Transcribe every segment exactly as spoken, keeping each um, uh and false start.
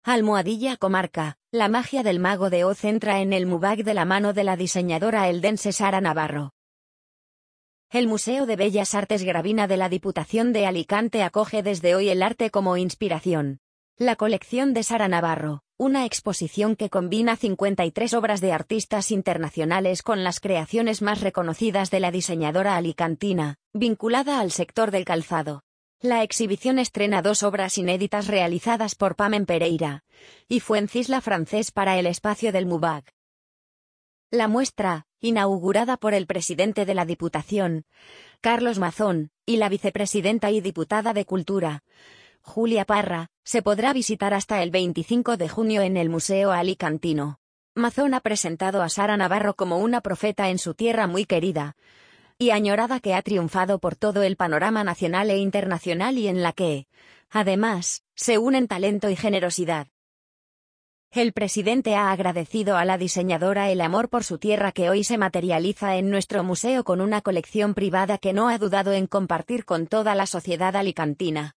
Almohadilla Comarca, la magia del Mago de Oz entra en el MUBAC de la mano de la diseñadora eldense Sara Navarro. El Museo de Bellas Artes Gravina de la Diputación de Alicante acoge desde hoy el arte como inspiración. La colección de Sara Navarro, una exposición que combina cincuenta y tres obras de artistas internacionales con las creaciones más reconocidas de la diseñadora alicantina, vinculada al sector del calzado. La exhibición estrena dos obras inéditas realizadas por Pamén Pereira y Fuencisla Francés para el espacio del MUBAC. La muestra, inaugurada por el presidente de la Diputación, Carlos Mazón, y la vicepresidenta y diputada de Cultura, Julia Parra, se podrá visitar hasta el veinticinco de junio en el Museo Alicantino. Mazón ha presentado a Sara Navarro como una profeta en su tierra muy querida y añorada que ha triunfado por todo el panorama nacional e internacional y en la que, además, se unen talento y generosidad. El presidente ha agradecido a la diseñadora el amor por su tierra que hoy se materializa en nuestro museo con una colección privada que no ha dudado en compartir con toda la sociedad alicantina.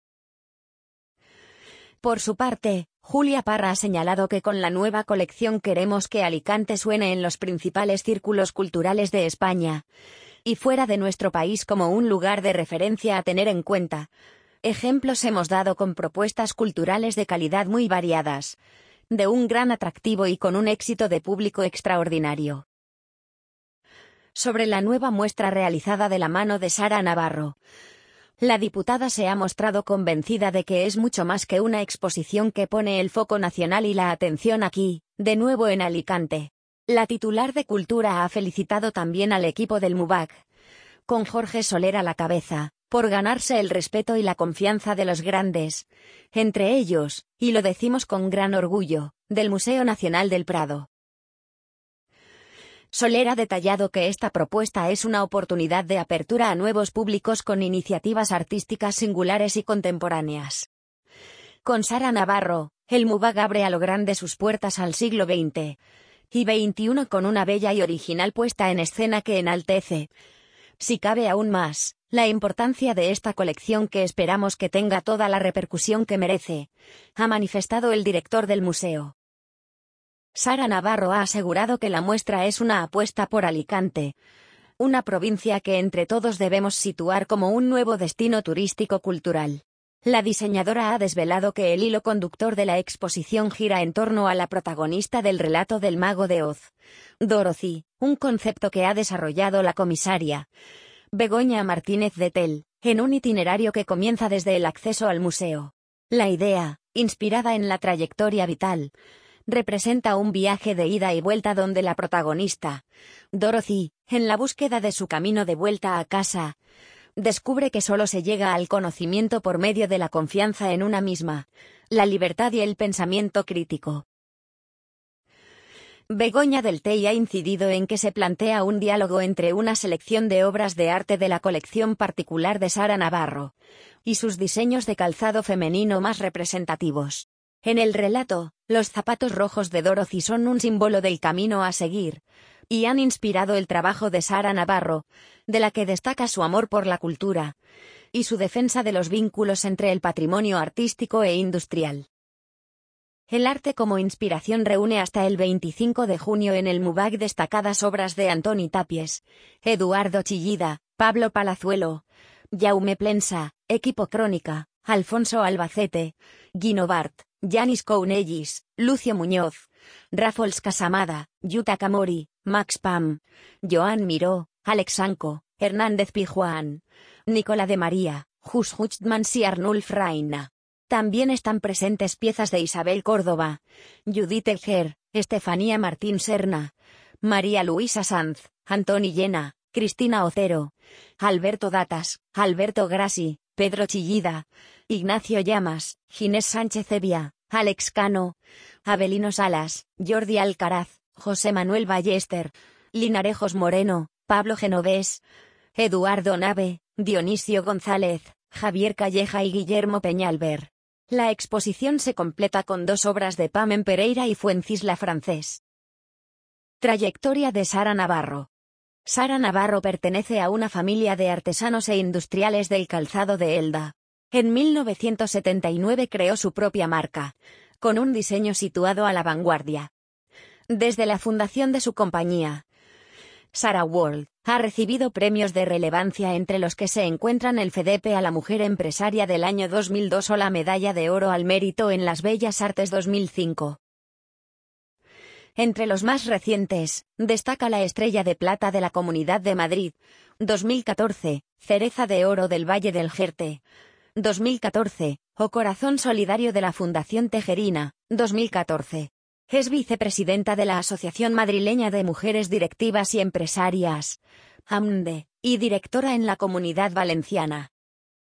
Por su parte, Julia Parra ha señalado que con la nueva colección queremos que Alicante suene en los principales círculos culturales de España y fuera de nuestro país como un lugar de referencia a tener en cuenta. Ejemplos hemos dado con propuestas culturales de calidad muy variadas, de un gran atractivo y con un éxito de público extraordinario. Sobre la nueva muestra realizada de la mano de Sara Navarro, la diputada se ha mostrado convencida de que es mucho más que una exposición que pone el foco nacional y la atención aquí, de nuevo en Alicante. La titular de Cultura ha felicitado también al equipo del MUBAC, con Jorge Soler a la cabeza, por ganarse el respeto y la confianza de los grandes, entre ellos, y lo decimos con gran orgullo, del Museo Nacional del Prado. Soler ha detallado que esta propuesta es una oportunidad de apertura a nuevos públicos con iniciativas artísticas singulares y contemporáneas. Con Sara Navarro, el MUBAC abre a lo grande sus puertas al siglo veinte y veintiuno con una bella y original puesta en escena que enaltece, si cabe aún más, la importancia de esta colección que esperamos que tenga toda la repercusión que merece, ha manifestado el director del museo. Sara Navarro ha asegurado que la muestra es una apuesta por Alicante, una provincia que entre todos debemos situar como un nuevo destino turístico cultural. La diseñadora ha desvelado que el hilo conductor de la exposición gira en torno a la protagonista del relato del Mago de Oz, Dorothy, un concepto que ha desarrollado la comisaria Begoña Martínez de Tel, en un itinerario que comienza desde el acceso al museo. La idea, inspirada en la trayectoria vital, representa un viaje de ida y vuelta donde la protagonista, Dorothy, en la búsqueda de su camino de vuelta a casa, descubre que solo se llega al conocimiento por medio de la confianza en una misma, la libertad y el pensamiento crítico. Begoña del Tell ha incidido en que se plantea un diálogo entre una selección de obras de arte de la colección particular de Sara Navarro y sus diseños de calzado femenino más representativos. En el relato, los zapatos rojos de Dorothy son un símbolo del camino a seguir, y han inspirado el trabajo de Sara Navarro, de la que destaca su amor por la cultura y su defensa de los vínculos entre el patrimonio artístico e industrial. El arte como inspiración reúne hasta el veinticinco de junio en el MUBAC destacadas obras de Antoni Tapies, Eduardo Chillida, Pablo Palazuelo, Jaume Plensa, Equipo Crónica, Alfonso Albacete, Guino Bart, Yanis Kounellis, Lucio Muñoz, Rafols Casamada, Yuta Kamori, Max Pam, Joan Miró, Alex Sanco, Hernández Pijuán, Nicola de María, Jus Huchtmans y Arnulf Reina. También están presentes piezas de Isabel Córdoba, Judith Elger, Estefanía Martín Serna, María Luisa Sanz, Antoni Llena, Cristina Ocero, Alberto Datas, Alberto Grassi, Pedro Chillida, Ignacio Llamas, Ginés Sánchez Evia, Alex Cano, Abelino Salas, Jordi Alcaraz, José Manuel Ballester, Linarejos Moreno, Pablo Genovés, Eduardo Nave, Dionisio González, Javier Calleja y Guillermo Peñalver. La exposición se completa con dos obras de Pamén Pereira y Fuencisla Francés. Trayectoria de Sara Navarro. Sara Navarro pertenece a una familia de artesanos e industriales del calzado de Elda. En mil novecientos setenta y nueve creó su propia marca, con un diseño situado a la vanguardia. Desde la fundación de su compañía, Sarah World ha recibido premios de relevancia, entre los que se encuentran el F E D P a la Mujer Empresaria del año dos mil dos o la Medalla de Oro al Mérito en las Bellas Artes dos mil cinco. Entre los más recientes, destaca la Estrella de Plata de la Comunidad de Madrid, dos mil catorce, Cereza de Oro del Valle del Jerte, dos mil catorce, o Corazón Solidario de la Fundación Tejerina, dos mil catorce. Es vicepresidenta de la Asociación Madrileña de Mujeres Directivas y Empresarias, A M D E, y directora en la Comunidad Valenciana.